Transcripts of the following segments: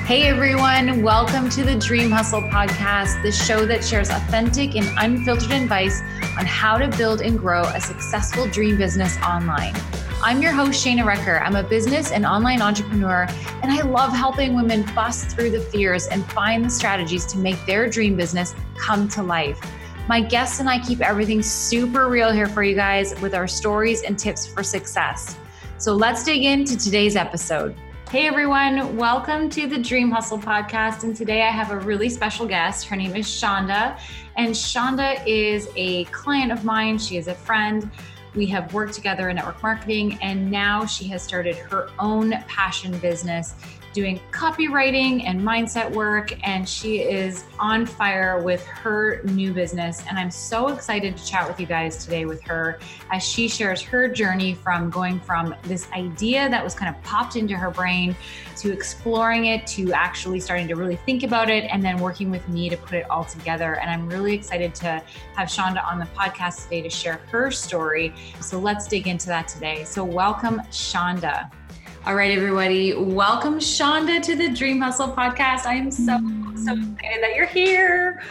Hey everyone, welcome to the Dream Hustle podcast, the show that shares authentic and unfiltered advice on how to build and grow a successful dream business online. I'm your host, Shayna Recker. I'm a business and online entrepreneur, and I love helping women bust through the fears and find the strategies to make their dream business come to life. My guests and I keep everything super real here for you guys with our stories and tips for success. So let's dig into today's episode. Hey everyone, welcome to the Dream Hustle podcast. And today I have a really special guest. Her name is Shonda. And Shonda is a client of mine. She is a friend. We have worked together in network marketing, and now she has started her own passion business doing copywriting and mindset work. And she is on fire with her new business. And I'm so excited to chat with you guys today with her as she shares her journey from going from this idea that was kind of popped into her brain to exploring it, to actually starting to really think about it, and then working with me to put it all together. And I'm really excited to have Shonda on the podcast today to share her story. So let's dig into that today. So welcome, Shonda. All right, everybody. Welcome, Shonda, to the Dream Hustle podcast. I'm so excited that you're here.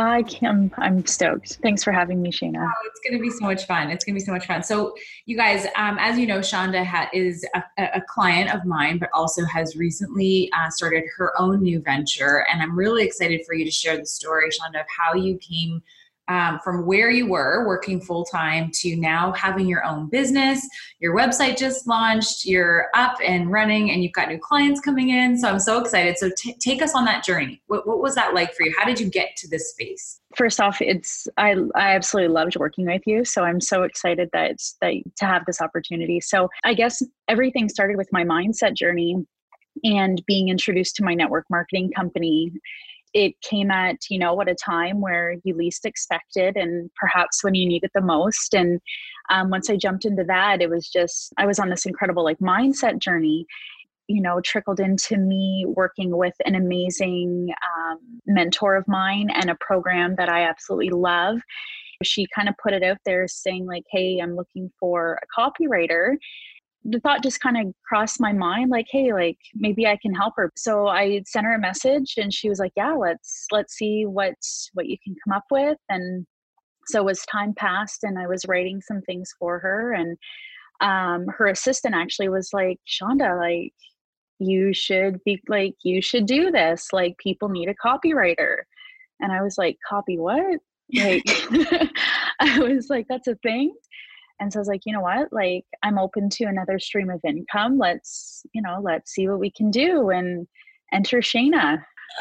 I'm stoked. Thanks for having me, Shayna. Oh, it's going to be so much fun. So you guys, as you know, Shonda is a client of mine, but also has recently started her own new venture. And I'm really excited for you to share the story, Shonda, of how you came from where you were working full-time to now having your own business. Your website just launched, you're up and running, and you've got new clients coming in. So I'm so excited. So take us on that journey. What was that like for you? How did you get to this space? First off, I absolutely loved working with you. So I'm so excited that to have this opportunity. So I guess everything started with my mindset journey and being introduced to my network marketing company. It came at a time where you least expected and perhaps when you need it the most. And once I jumped into that, it was just, I was on this incredible mindset journey, trickled into me working with an amazing mentor of mine and a program that I absolutely love. She kind of put it out there saying hey, I'm looking for a copywriter. The thought just kind of crossed my mind, hey, maybe I can help her. So I sent her a message and she was like, yeah, let's see what you can come up with. And so as time passed and I was writing some things for her, and her assistant actually was like, Shonda, you should do this. People need a copywriter. And I was like, copy what? I was like, that's a thing. And so I was like, you know what, I'm open to another stream of income. Let's see what we can do, and enter Shayna.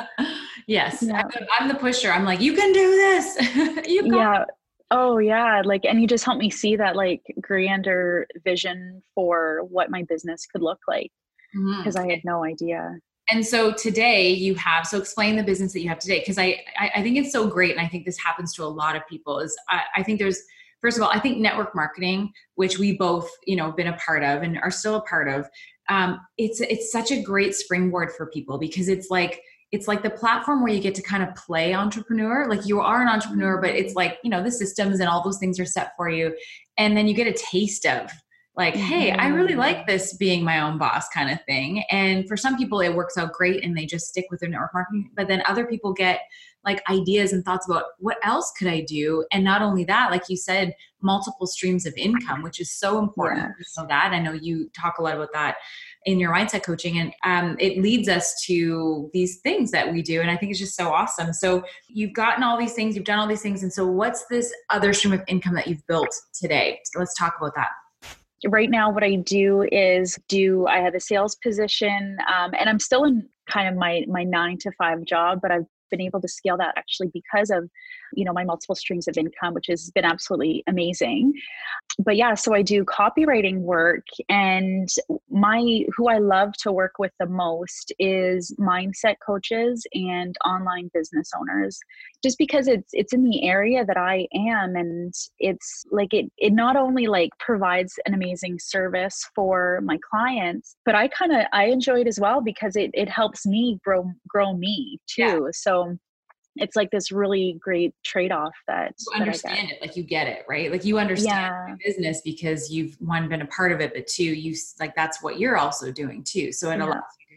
Yes. Yeah. I'm the pusher. I'm like, you can do this. Yeah. Oh yeah. And you just helped me see that grander vision for what my business could look like. Because I had no idea. And so today so explain the business that you have today. Because I think it's so great. And I think this happens to a lot of people is I think first of all, I think network marketing, which we both, been a part of and are still a part of, it's such a great springboard for people because it's like the platform where you get to kind of play entrepreneur. You are an entrepreneur, but it's the systems and all those things are set for you. And then you get a taste of hey, I really like this being my own boss kind of thing. And for some people it works out great and they just stick with their network marketing, but then other people get ideas and thoughts about what else could I do? And not only that, like you said, multiple streams of income, which is so important. Yes. You know that. I know you talk a lot about that in your mindset coaching, and it leads us to these things that we do. And I think it's just so awesome. So you've gotten all these things, you've done all these things. And so what's this other stream of income that you've built today? Let's talk about that. Right now, what I do is I have a sales position, and I'm still in kind of my 9-to-5 job, but I've been able to scale that actually because of, my multiple streams of income, which has been absolutely amazing. But yeah, so I do copywriting work, and who I love to work with the most is mindset coaches and online business owners, just because it's in the area that I am. And it's it not only provides an amazing service for my clients, but I enjoy it as well because it helps me grow me too. Yeah. So it's this really great trade-off that you understand it, you get it, right? You understand the business because you've been a part of it, but two, that's what you're also doing too. So it allows you to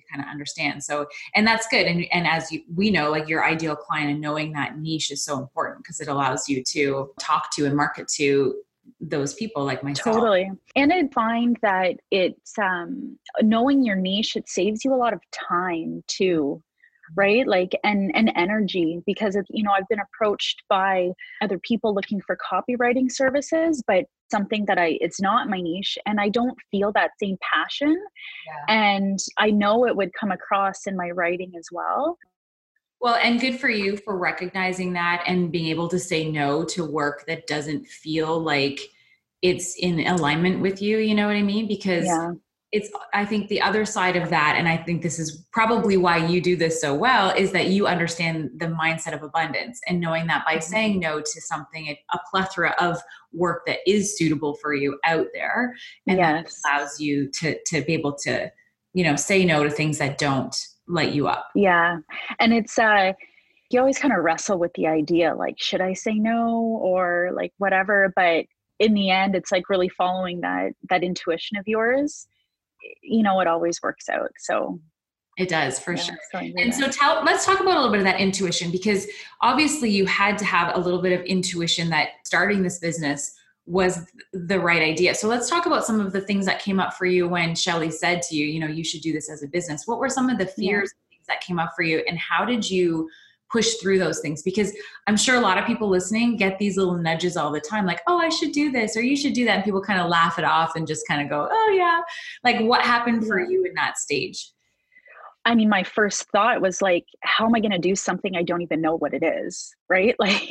kind of understand. So, and that's good. And as we know, like your ideal client and knowing that niche is so important because it allows you to talk to and market to those people like myself. Totally. And I find that it's knowing your niche, it saves you a lot of time too, right? Like, and energy, because it's, I've been approached by other people looking for copywriting services, but something that it's not my niche, and I don't feel that same passion. Yeah. And I know it would come across in my writing as well. Well, and good for you for recognizing that and being able to say no to work that doesn't feel like it's in alignment with you. You know what I mean? Because I think the other side of that, and I think this is probably why you do this so well, is that you understand the mindset of abundance and knowing that by saying no to something, a plethora of work that is suitable for you out there. And that allows you to be able to, say no to things that don't light you up. Yeah. And it's, you always kind of wrestle with the idea, like, should I say no or like whatever? But in the end, it's like really following that intuition of yours. It always works out. So it does for sure. And so let's talk about a little bit of that intuition, because obviously you had to have a little bit of intuition that starting this business was the right idea. So let's talk about some of the things that came up for you when Shelly said to you, you should do this as a business. What were some of the fears that came up for you, and how did you push through those things? Because I'm sure a lot of people listening get these little nudges all the time, like, oh, I should do this, or you should do that. And people kind of laugh it off and just kind of go, oh yeah. Like, what happened for you in that stage? I mean, my first thought was like, how am I going to do something I don't even know what it is? Right. Like,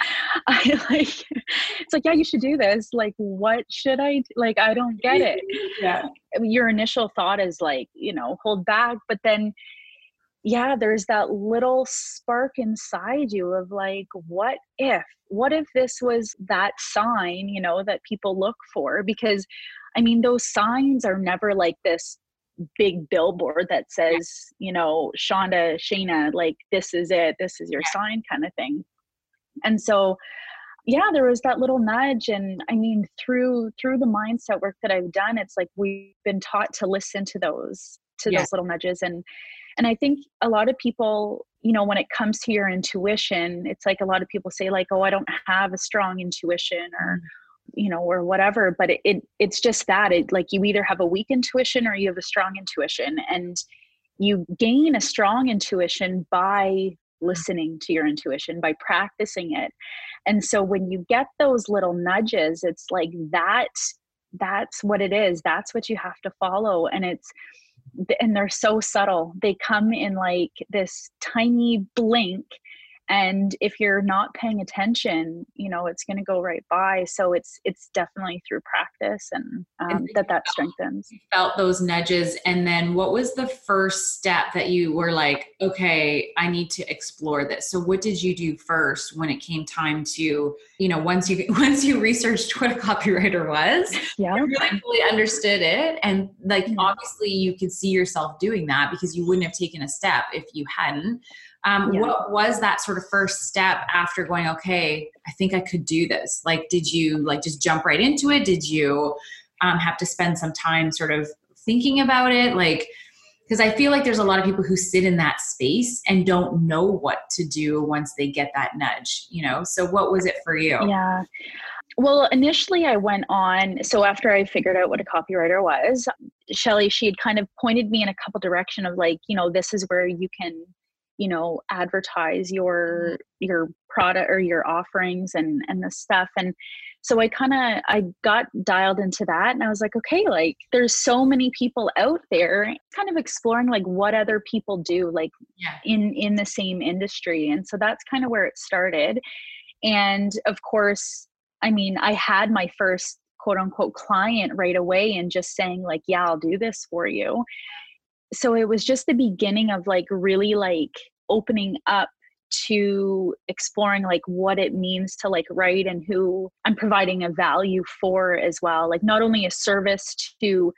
it's like, yeah, you should do this. Like, what should I do? Like, I don't get it. Yeah. I mean, your initial thought is like, hold back. But then, there's that little spark inside you of like, what if this was that sign, that people look for? Because I mean, those signs are never like this big billboard that says, Shayna, like, this is it, this is your sign kind of thing. And so, there was that little nudge. And I mean, through the mindset work that I've done, it's like, we've been taught to listen to those little nudges. And I think a lot of people, when it comes to your intuition, it's like a lot of people say like, oh, I don't have a strong intuition or, or whatever, but it's just that like you either have a weak intuition or you have a strong intuition, and you gain a strong intuition by listening to your intuition, by practicing it. And so when you get those little nudges, it's like that's what it is. That's what you have to follow. And they're so subtle. They come in like this tiny blink. And if you're not paying attention, it's going to go right by. So it's definitely through practice and that strengthens. You felt those nudges. And then what was the first step that you were like, okay, I need to explore this? So what did you do first when it came time to, once you researched what a copywriter was, you really fully understood it. And like, obviously you could see yourself doing that because you wouldn't have taken a step if you hadn't. What was that sort of first step after going, okay, I think I could do this? Like, did you like just jump right into it? Did you have to spend some time sort of thinking about it? Like, because I feel like there's a lot of people who sit in that space and don't know what to do once they get that nudge, So what was it for you? Yeah. Well, initially I went on, so after I figured out what a copywriter was, Shelly, she had kind of pointed me in a couple direction of like, this is where you can advertise your product or your offerings and this stuff. And so I got dialed into that, and I was like, okay, like there's so many people out there kind of exploring like what other people do like in the same industry. And so that's kind of where it started. And of course, I mean, I had my first quote unquote client right away and just saying like, yeah, I'll do this for you. So it was just the beginning of like really like opening up to exploring like what it means to like write and who I'm providing a value for as well. Like not only a service to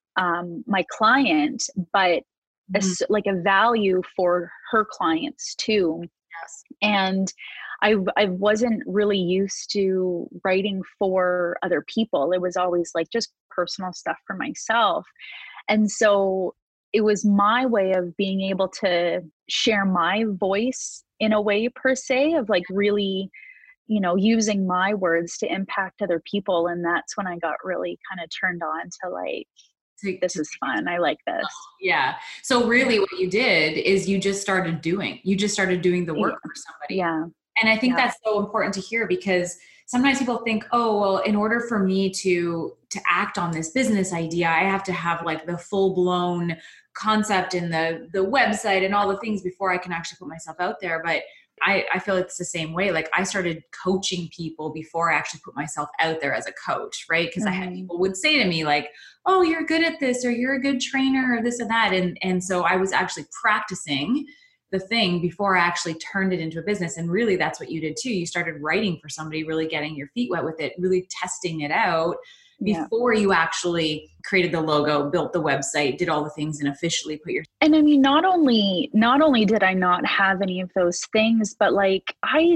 my client, but like a value for her clients too. Yes. And I wasn't really used to writing for other people. It was always like just personal stuff for myself. And so it was my way of being able to share my voice in a way per se of like really, you know, using my words to impact other people. And that's when I got really kind of turned on to like, this is fun. I like this. Yeah. So really what you did is you just started doing the work for somebody. Yeah. And I think that's so important to hear, because sometimes people think, oh, well, in order for me to act on this business idea, I have to have like the full blown concept and the website and all the things before I can actually put myself out there. But I feel it's the same way. Like I started coaching people before I actually put myself out there as a coach, right? Because I had people would say to me like, oh, you're good at this, or you're a good trainer, or this and that. And so I was actually practicing the thing before I actually turned it into a business. And really that's what you did too. You started writing for somebody, really getting your feet wet with it, really testing it out before you actually created the logo, built the website, did all the things, and officially put your. And I mean, not only did I not have any of those things, but like I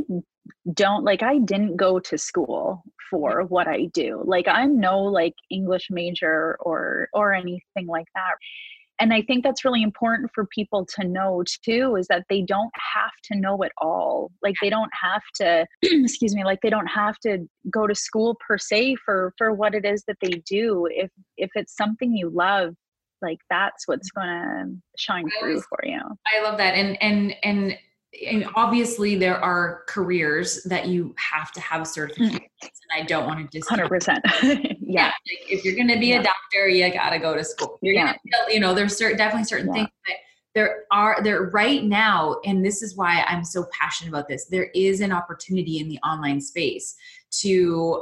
didn't go to school for what I do. Like I'm no like English major or anything like that. And I think that's really important for people to know too, is that they don't have to know it all. Like they don't have to, excuse me, like they don't have to go to school per se for what it is that they do. If it's something you love, like that's what's going to shine through for you. I love that. And obviously there are careers that you have to have certifications, and I don't want to just 100%. Yeah. Like if you're going to be a doctor, you got to go to school. You're going to, you know, there's definitely certain things, but there right now. And this is why I'm so passionate about this. There is an opportunity in the online space to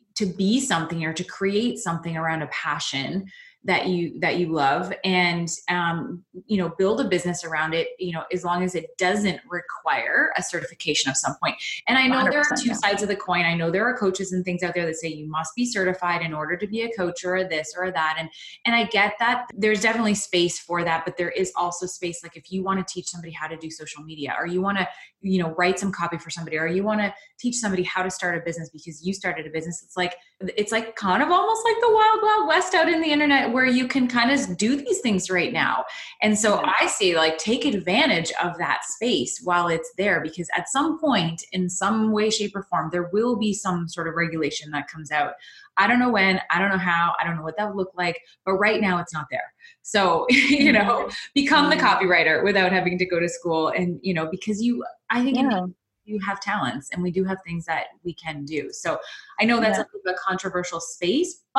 be something, or to create something around a passion that you love, and, you know, build a business around it, you know, as long as it doesn't require a certification of some point. And I know there are two sides of the coin. I know there are coaches and things out there that say you must be certified in order to be a coach, or this or that. And I get that there's definitely space for that, but there is also space. Like if you want to teach somebody how to do social media, or you want to, you know, write some copy for somebody, or you want to teach somebody how to start a business because you started a business, it's like kind of almost like the wild, wild west out in the internet, where you can kind of do these things right now. And so I say, like, take advantage of that space while it's there, because at some point, in some way, shape, or form, there will be some sort of regulation that comes out. I don't know when, I don't know how, I don't know what that would look like, but right now it's not there. So, you know, become the copywriter without having to go to school. And, you know, because I think you have talents, and we do have things that we can do. So I know that's a controversial space, but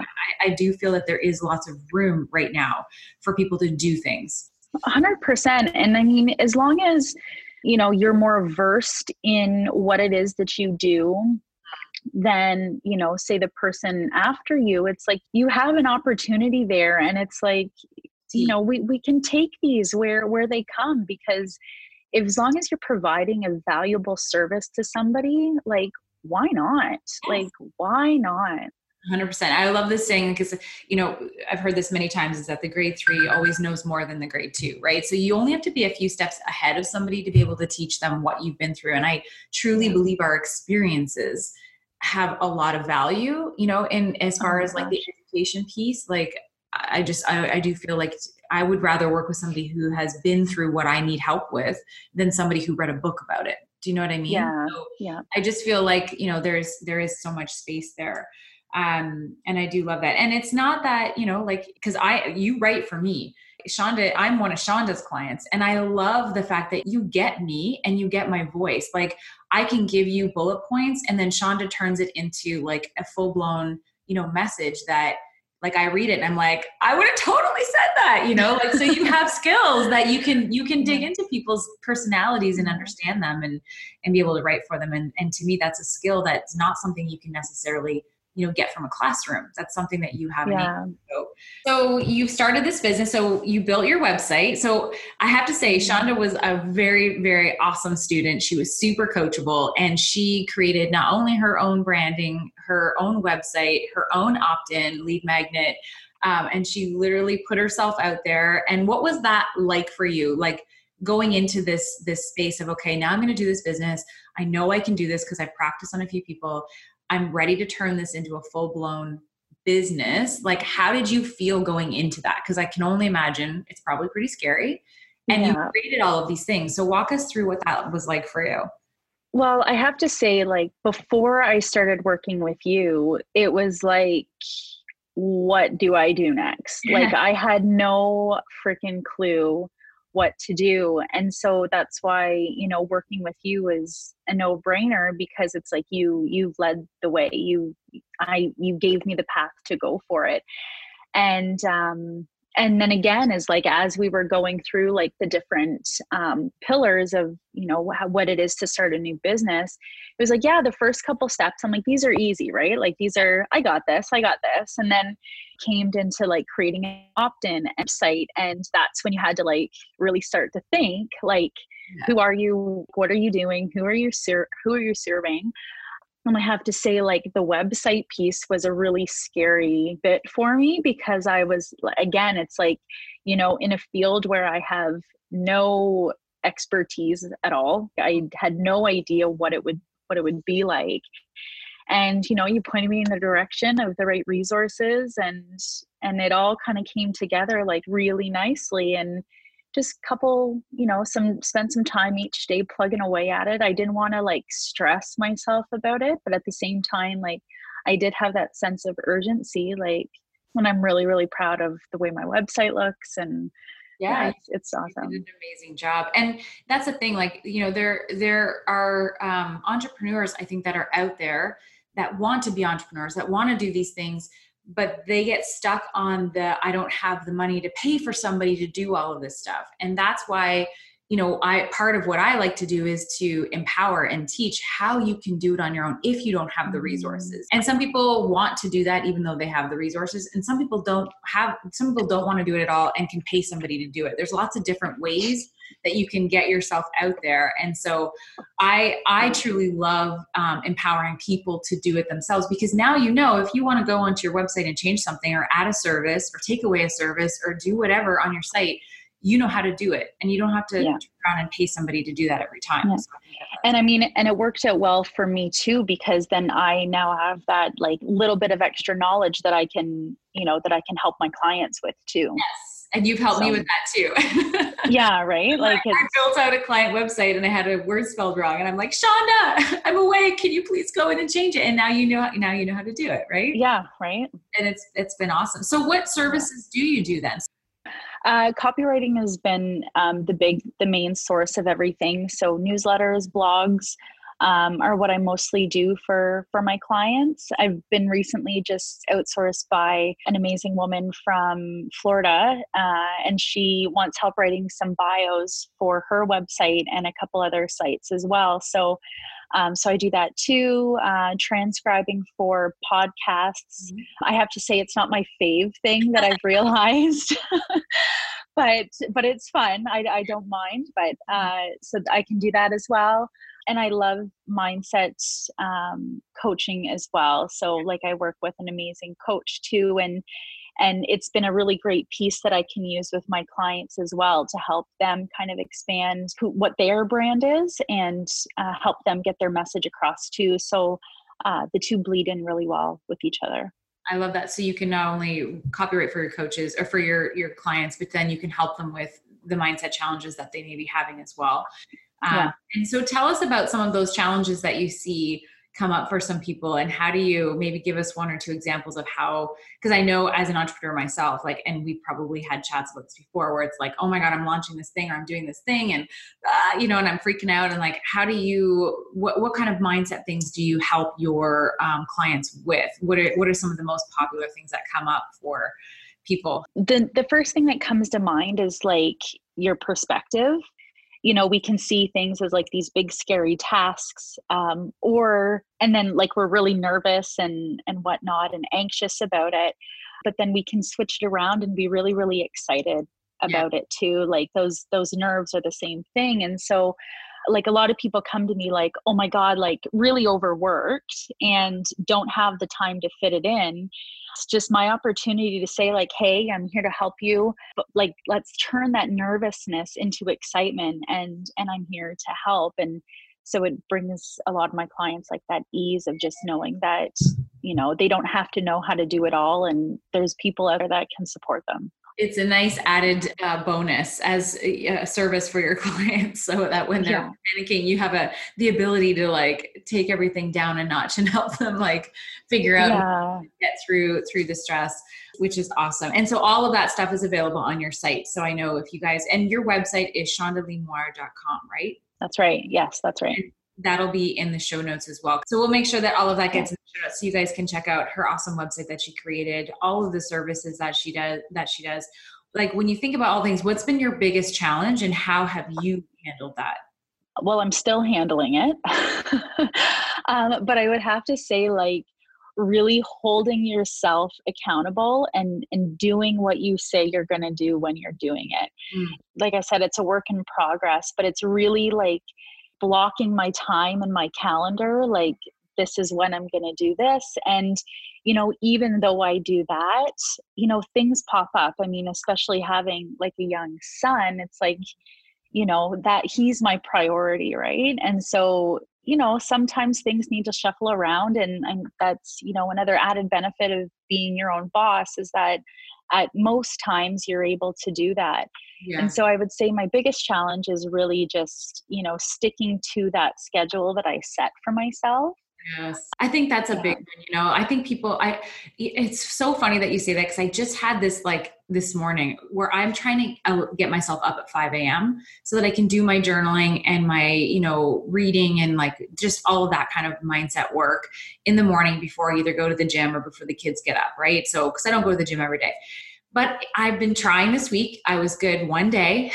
I do feel that there is lots of room right now for people to do things. 100%. And I mean, as long as, you know, you're more versed in what it is that you do than, you know, say the person after you, it's like you have an opportunity there. And it's like, you know, we can take these where they come, because as long as you're providing a valuable service to somebody, like, why not? Like, why not? 100%. I love this saying, because, you know, I've heard this many times, is that the grade 3 always knows more than the grade 2, right? So you only have to be a few steps ahead of somebody to be able to teach them what you've been through. And I truly believe our experiences have a lot of value, you know, and as far as like the education piece, like I do feel like I would rather work with somebody who has been through what I need help with than somebody who read a book about it. Do you know what I mean? Yeah. So I just feel like, you know, there is so much space there. And I do love that. And it's not that, you know, like, cause you write for me, Shonda, I'm one of Shonda's clients, and I love the fact that you get me and you get my voice. Like I can give you bullet points, and then Shonda turns it into like a full blown, you know, message that, like, I read it and I'm like, I would have totally said that, you know, like, so you have skills that you can dig into people's personalities and understand them and be able to write for them. And to me, that's a skill that's not something you can necessarily, you know, get from a classroom. That's something that you have. So you've started this business. So you built your website. So I have to say, Shonda was a very, very awesome student. She was super coachable, and she created not only her own branding, her own website, her own opt-in lead magnet. And she literally put herself out there. And what was that like for you? Like going into this space of, okay, now I'm going to do this business. I know I can do this because I practiced on a few people. I'm ready to turn this into a full-blown business, like, how did you feel going into that? Because I can only imagine it's probably pretty scary. And you created all of these things. So walk us through what that was like for you. Well, I have to say, like, before I started working with you, it was like, what do I do next? Like, I had no freaking clue what to do. And so that's why, you know, working with you is a no-brainer, because it's like you've led the way. You gave me the path to go for it. And then again, is like, as we were going through like the different pillars of, you know, what it is to start a new business, it was like, yeah, the first couple steps, I'm like, these are easy, right? Like, these are, I got this. And then came into like creating an opt-in website. And that's when you had to like really start to think like, who are you? What are you doing? Who are you serving? And I have to say, like, the website piece was a really scary bit for me, because I was, again, it's like, you know, in a field where I have no expertise at all. I had no idea what it would be like. And, you know, you pointed me in the direction of the right resources, and it all kind of came together like really nicely. And just spend some time each day plugging away at it. I didn't want to like stress myself about it, but at the same time, like, I did have that sense of urgency, like, when I'm really, really proud of the way my website looks. And it's awesome. You did an amazing job. And that's the thing, like, you know, there are entrepreneurs, I think, that are out there that want to be entrepreneurs, that want to do these things, but they get stuck on I don't have the money to pay for somebody to do all of this stuff. And that's why, you know, part of what I like to do is to empower and teach how you can do it on your own if you don't have the resources. And some people want to do that even though they have the resources, and some people don't want to do it at all and can pay somebody to do it. There's lots of different ways that you can get yourself out there. And so I truly love empowering people to do it themselves, because now, you know, if you want to go onto your website and change something, or add a service, or take away a service, or do whatever on your site, you know how to do it, and you don't have to turn around and pay somebody to do that every time. Yeah. And I mean, and it worked out well for me too, because then I now have that like little bit of extra knowledge that I can help my clients with too. Yes. And you've helped me with that too. Yeah, right. Like, I built out a client website and I had a word spelled wrong, and I'm like, Shonda, I'm away. Can you please go in and change it? And now you know how to do it, right? Yeah, right. And it's been awesome. So what services do you do then? Copywriting has been the main source of everything. So newsletters, blogs are what I mostly do for my clients. I've been recently just outsourced by an amazing woman from Florida, and she wants help writing some bios for her website and a couple other sites as well. So I do that too. Transcribing for podcasts. I have to say, it's not my fave thing that I've realized, but it's fun. I don't mind, but so I can do that as well. And I love mindset coaching as well. So like, I work with an amazing coach too, and it's been a really great piece that I can use with my clients as well, to help them kind of expand what their brand is, and help them get their message across too. So the two bleed in really well with each other. I love that. So you can not only copyright for your coaches or for your clients, but then you can help them with the mindset challenges that they may be having as well. And so tell us about some of those challenges that you see come up for some people, and how do you maybe give us one or two examples of how, because I know as an entrepreneur myself, like, and we probably had chats about this before, where it's like, oh my God, I'm launching this thing, or I'm doing this thing, and and I'm freaking out. And like, how do you, what kind of mindset things do you help your clients with? What are some of the most popular things that come up for people? The first thing that comes to mind is like your perspective. You know, we can see things as like these big scary tasks, and then like we're really nervous and whatnot and anxious about it, but then we can switch it around and be really, really excited about it too. Like those nerves are the same thing. And so like, a lot of people come to me like, oh my God, like really overworked and don't have the time to fit it in. It's just my opportunity to say like, hey, I'm here to help you, but like, let's turn that nervousness into excitement, and I'm here to help. And so it brings a lot of my clients like that ease of just knowing that they don't have to know how to do it all. And there's people out there that can support them. It's a nice added bonus as a service for your clients, so that when they're panicking, you have the ability to like take everything down a notch and help them like figure out get through the stress, which is awesome. And so all of that stuff is available on your site. So I know if you guys, and your website is shondaleemoir.com, right? That's right. Yes, that's right. And that'll be in the show notes as well. So we'll make sure that all of that gets in the show notes so you guys can check out her awesome website that she created, all of the services that she does. Like when you think about all things, what's been your biggest challenge and how have you handled that? Well, I'm still handling it. But I would have to say like really holding yourself accountable and doing what you say you're going to do when you're doing it. Like I said, it's a work in progress, but it's really like blocking my time and my calendar, like this is when I'm going to do this. And, even though I do that, things pop up. I mean, especially having like a young son, it's like, that he's my priority. Right. And so, sometimes things need to shuffle around and that's, another added benefit of being your own boss is that at most times you're able to do that. Yeah. And so I would say my biggest challenge is really just, sticking to that schedule that I set for myself. Yes. I think that's a big one. I think it's so funny that you say that because I just had this like this morning where I'm trying to get myself up at 5 a.m. so that I can do my journaling and my, reading and like just all of that kind of mindset work in the morning before I either go to the gym or before the kids get up. Right. So, cause I don't go to the gym every day. But I've been trying this week. I was good one day.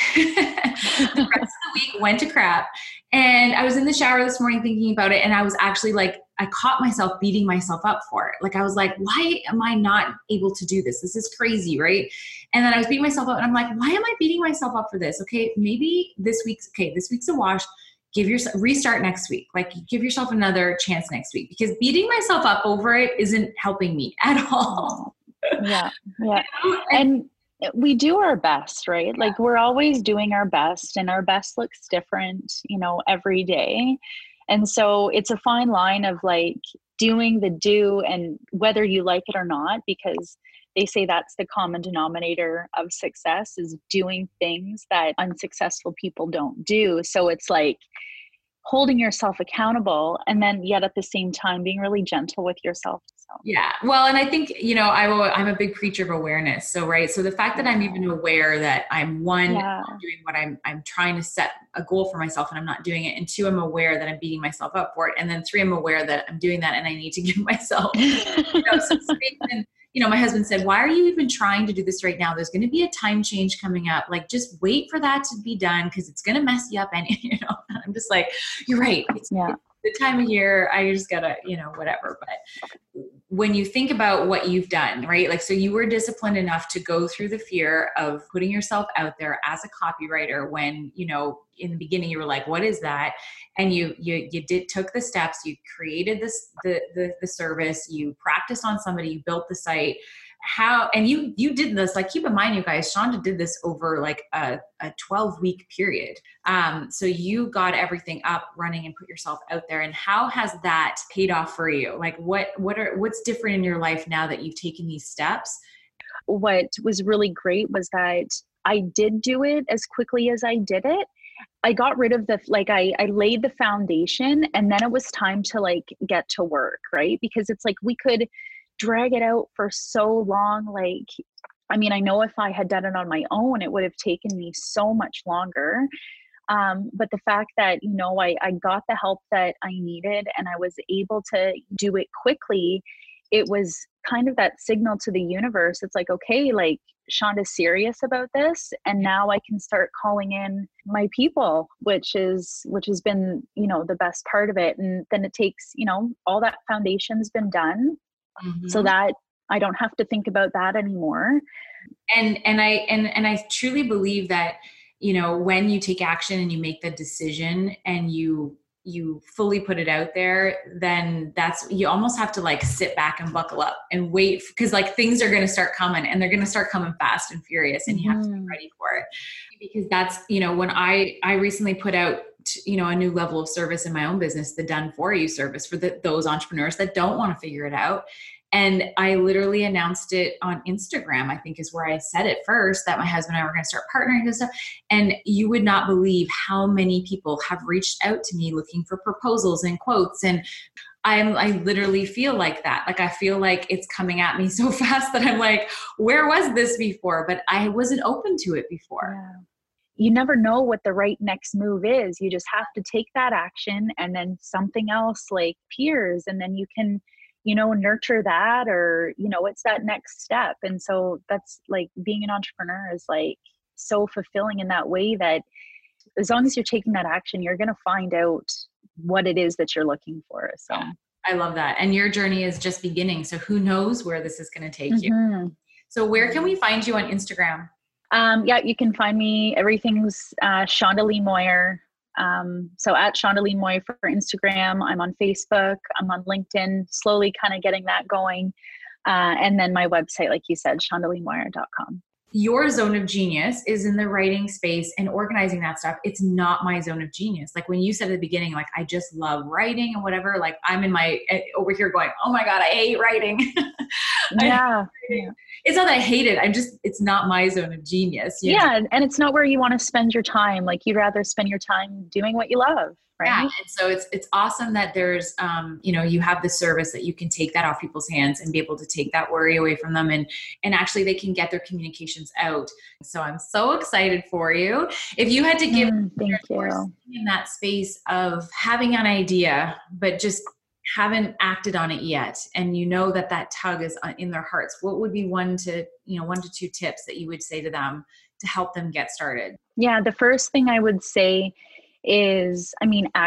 The rest of the week went to crap. And I was in the shower this morning thinking about it. And I was actually like, I caught myself beating myself up for it. Like I was like, why am I not able to do this? This is crazy, right? And then I was beating myself up and I'm like, why am I beating myself up for this? Okay, maybe this week's a wash. Restart next week. Like give yourself another chance next week because beating myself up over it isn't helping me at all. Yeah. And we do our best, right? Yeah. Like we're always doing our best and our best looks different, every day. And so it's a fine line of like doing the do and whether you like it or not, because they say that's the common denominator of success is doing things that unsuccessful people don't do. So it's like holding yourself accountable and then yet at the same time being really gentle with yourself. So. Yeah. Well, and I think, I'm a big preacher of awareness. So, right. So the fact that I'm even aware that I'm doing what I'm trying to set a goal for myself and I'm not doing it. And two, I'm aware that I'm beating myself up for it. And then three, I'm aware that I'm doing that and I need to give myself, some space. And, my husband said, why are you even trying to do this right now? There's going to be a time change coming up. Like, just wait for that to be done because it's going to mess you up. And, I'm just like, you're right. It's the time of year. I just gotta, whatever. But when you think about what you've done, right? Like, so you were disciplined enough to go through the fear of putting yourself out there as a copywriter when, in the beginning you were like, what is that? And you took the steps, you created the service, you practiced on somebody, you built the site. And you did this, like, keep in mind, you guys, Shonda did this over like a 12-week period. So you got everything up running and put yourself out there. And how has that paid off for you? Like what's different in your life now that you've taken these steps? What was really great was that I did do it as quickly as I did it. I got rid of I laid the foundation and then it was time to like get to work, right? Because it's like we could drag it out for so long. Like, I mean, I know if I had done it on my own, it would have taken me so much longer. But the fact that, I got the help that I needed and I was able to do it quickly, it was kind of that signal to the universe. It's like, okay, like Shonda's serious about this. And now I can start calling in my people, which has been, the best part of it. And then it takes, all that foundation's been done. Mm-hmm. So that I don't have to think about that anymore. And I truly believe that, when you take action and you make the decision and you fully put it out there, then you almost have to like sit back and buckle up and wait because like things are going to start coming and they're going to start coming fast and furious and you have to be ready for it because that's, when I recently put out a new level of service in my own business, the done for you service for those entrepreneurs that don't want to figure it out. And I literally announced it on Instagram, I think is where I said it first, that my husband and I were going to start partnering and stuff. And you would not believe how many people have reached out to me looking for proposals and quotes. And I literally feel like that. Like, I feel like it's coming at me so fast that I'm like, where was this before? But I wasn't open to it before. Yeah. You never know what the right next move is. You just have to take that action, and then something else like appears, and then you can, nurture that, or, it's that next step. And so that's like, being an entrepreneur is like so fulfilling in that way, that as long as you're taking that action, you're going to find out what it is that you're looking for. So I love that. And your journey is just beginning. So who knows where this is going to take you. So where can we find you on Instagram? You can find me. Everything's Shonda Lee Moyer. So at Shonda Lee Moyer for Instagram. I'm on Facebook. I'm on LinkedIn, slowly kind of getting that going. And then my website, like you said, shondaleemoyer.com. Your zone of genius is in the writing space and organizing that stuff. It's not my zone of genius. Like when you said at the beginning, like, I just love writing and whatever, like I'm in my, over here going, oh my God, I hate writing. Yeah. It's not that I hate it. It's not my zone of genius. Yeah. And it's not where you want to spend your time. Like, you'd rather spend your time doing what you love. Right. Yeah. And so it's awesome that there's, you have the service that you can take that off people's hands and be able to take that worry away from them. And actually they can get their communications out. So I'm so excited for you. If you had to give thank you. In that space of having an idea, but just haven't acted on it yet, and that tug is in their hearts, what would be 1 to 2 tips that you would say to them to help them get started? Yeah. The first thing I would say is,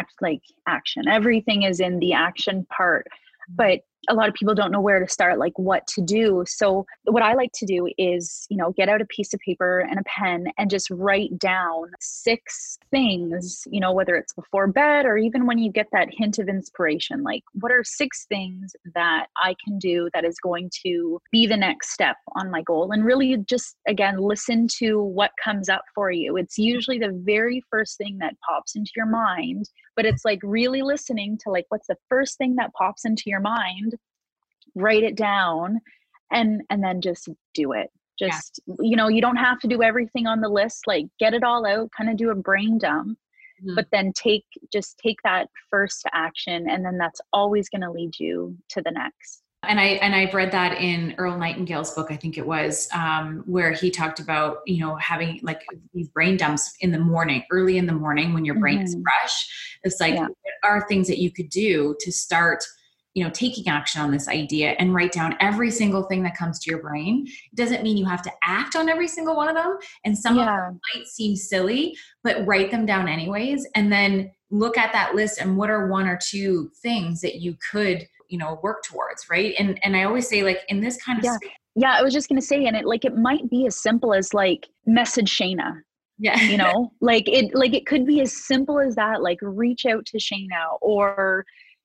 action. Everything is in the action part, but a lot of people don't know where to start, like what to do. So what I like to do is, get out a piece of paper and a pen and just write down 6 things, whether it's before bed or even when you get that hint of inspiration, like what are 6 things that I can do that is going to be the next step on my goal? And really just, again, listen to what comes up for you. It's usually the very first thing that pops into your mind, but it's like really listening to like, what's the first thing that pops into your mind? Write it down and then just do it. Just, you don't have to do everything on the list, like get it all out, kind of do a brain dump, but then take that first action. And then that's always going to lead you to the next. And I've read that in Earl Nightingale's book, I think it was, where he talked about, having like these brain dumps in the morning, early in the morning when your brain is fresh. It's like, what are things that you could do to start taking action on this idea, and write down every single thing that comes to your brain. It doesn't mean you have to act on every single one of them. And some of them might seem silly, but write them down anyways. And then look at that list and what are 1 or 2 things that you could, work towards. Right. And I always say, like, in this kind of space. Yeah. I was just going to say, and it might be as simple as like message Shayna. Yeah. It could be as simple as that, like reach out to Shayna, or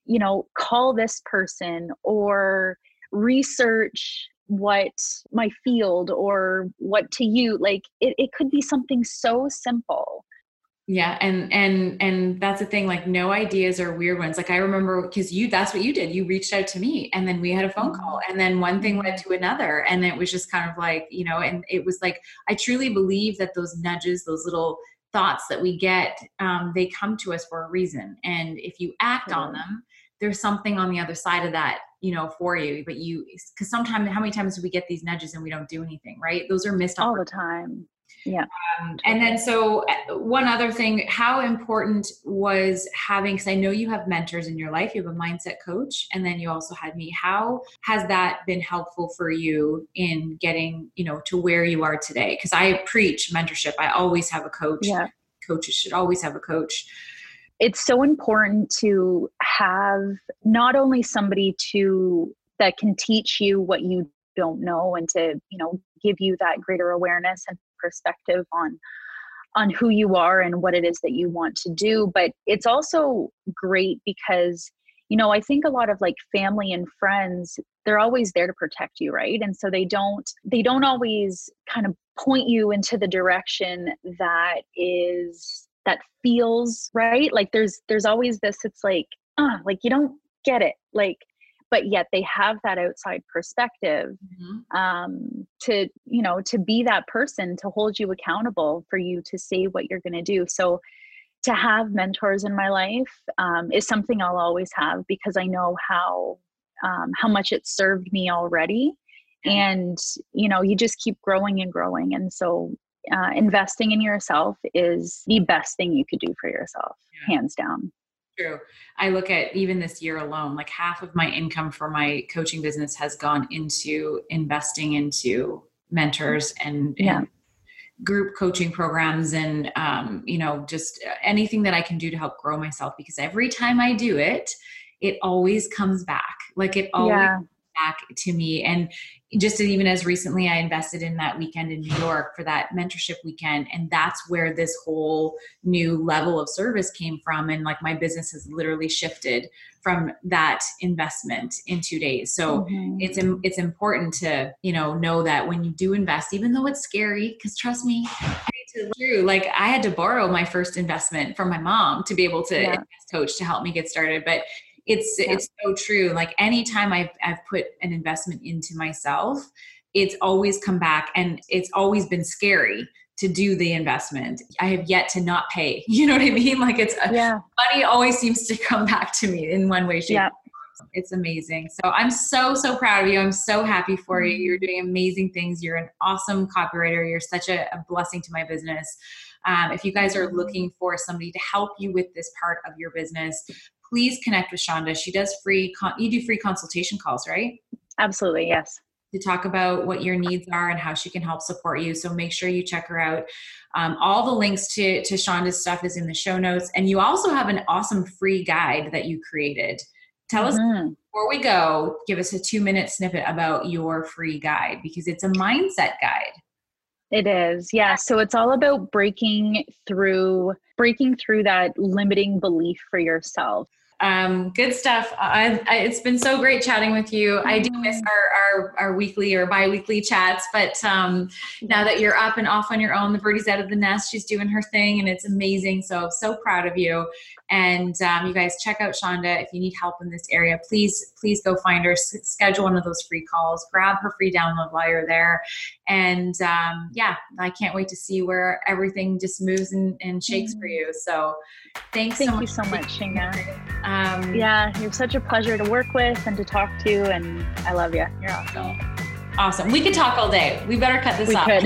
call this person, or research what my field, or what to you, like it could be something so simple. Yeah. And that's the thing, like no ideas are weird ones. Like I remember, because that's what you did. You reached out to me and then we had a phone call, and then one thing led to another. And it was just kind of like, and it was like, I truly believe that those nudges, those little thoughts that we get, they come to us for a reason. And if you act on them, there's something on the other side of that, for you, but because sometimes, how many times do we get these nudges and we don't do anything, right? Those are missed all the time. Yeah. And then, so one other thing, how important was having, because I know you have mentors in your life, you have a mindset coach, and then you also had me. How has that been helpful for you in getting, to where you are today? Because I preach mentorship. I always have a coach. Yeah. Coaches should always have a coach. It's so important to have not only somebody that can teach you what you don't know, and to, give you that greater awareness and perspective on who you are and what it is that you want to do. But it's also great because, I think a lot of like family and friends, they're always there to protect you, right? And so they don't always kind of point you into the direction that is that feels right. Like there's always this, it's like you don't get it, like, but yet they have that outside perspective, to, to be that person, to hold you accountable, for you to say what you're going to do. So to have mentors in my life is something I'll always have, because I know how much it served me already. And, you just keep growing and growing. And so investing in yourself is the best thing you could do for yourself, hands down. True. I look at even this year alone, like half of my income for my coaching business has gone into investing into mentors and group coaching programs, and, just anything that I can do to help grow myself, because every time I do it, it always comes back. Like it always comes back to me. And just even as recently, I invested in that weekend in New York for that mentorship weekend. And that's where this whole new level of service came from. And like my business has literally shifted from that investment in 2 days. So it's important to, know that when you do invest, even though it's scary, because trust me, like I had to borrow my first investment from my mom to be able to invest coach to help me get started. But it's so true. Like anytime I've put an investment into myself, it's always come back, and it's always been scary to do the investment. I have yet to not pay. You know what I mean? Like money always seems to come back to me in one way, shape, or form. It's amazing. So I'm so, so proud of you. I'm so happy for you. You're doing amazing things. You're an awesome copywriter. You're such a blessing to my business. If you guys are looking for somebody to help you with this part of your business, please connect with Shonda. She does you do free consultation calls, right? Absolutely. Yes. To talk about what your needs are and how she can help support you. So make sure you check her out. All the links to Shonda's stuff is in the show notes. And you also have an awesome free guide that you created. Tell us, before we go, give us a 2-minute snippet about your free guide, because it's a mindset guide. It is. Yeah. So it's all about breaking through that limiting belief for yourself. Good stuff. It's been so great chatting with you. I do miss our weekly or bi-weekly chats, but now that you're up and off on your own, the birdie's out of the nest, she's doing her thing, and it's amazing. So proud of you. And you guys check out Shonda. If you need help in this area, please go find her, schedule one of those free calls, grab her free download while you're there. And I can't wait to see where everything just moves and shakes for you. So thank you so much, Shayna. You're such a pleasure to work with and to talk to, and I love you. You're awesome. Awesome. We could talk all day. We better cut this off. We could.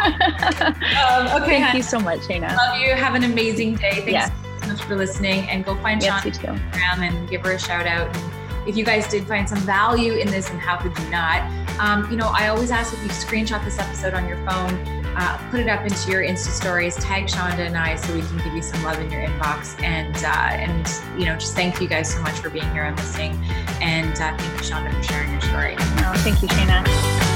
Okay. Thank you so much, Shayna. Love you. Have an amazing day. Thanks so much for listening, and go find Shonda on Instagram and give her a shout out. And if you guys did find some value in this, and how could you not? I always ask if you screenshot this episode on your phone, put it up into your Insta stories, tag Shonda and I, so we can give you some love in your inbox. And just thank you guys so much for being here and listening. And thank you, Shonda, for sharing your story. Oh, thank you, Shayna.